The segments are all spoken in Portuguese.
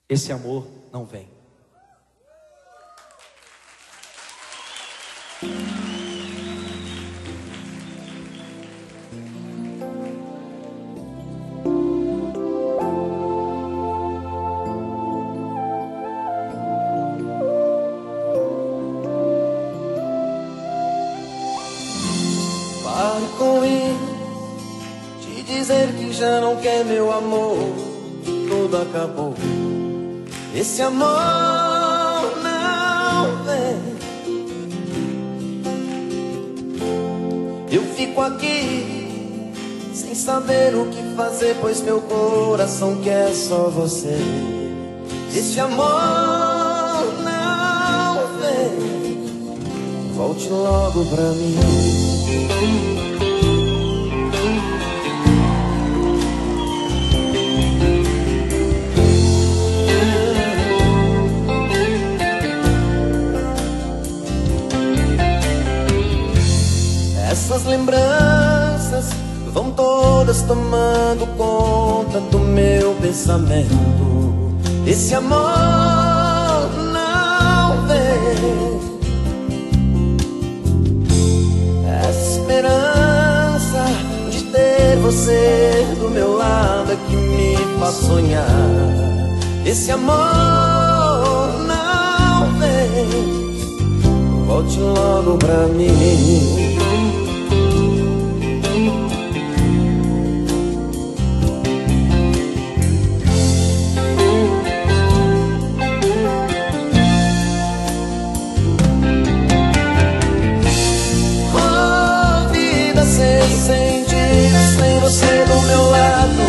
esse amor não vem. Pare com isso, de dizer que já não quer meu amor, tudo acabou. Esse amor não vem. Eu fico aqui sem saber o que fazer, pois meu coração quer só você. Esse amor não vem. Volte logo pra mim. Essas lembranças vão todas tomando conta do meu pensamento. Esse amor não vem. Essa esperança de ter você do meu lado é que me faz sonhar. Esse amor não vem. Volte logo pra mim. Sem você do meu lado,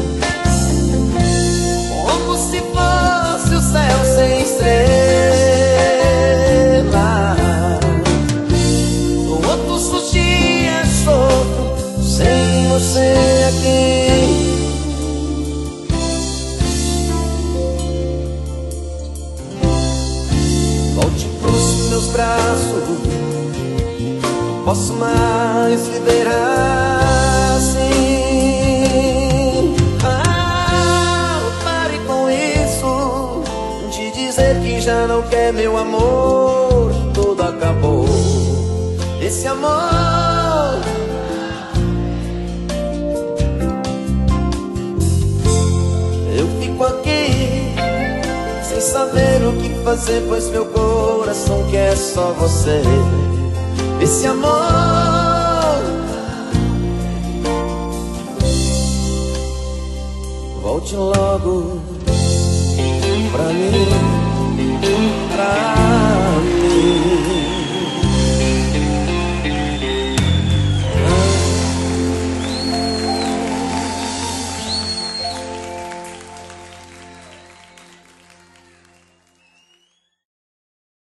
como se fosse o céu sem estrela. Todos os dias sofro sem você aqui. Volte pros meus braços, não posso mais viver assim. Pare com isso, de dizer que já não quer meu amor, tudo acabou. Esse amor eu fico aqui sem saber o que fazer, pois meu coração quer só você. Esse amor volte logo pra mim.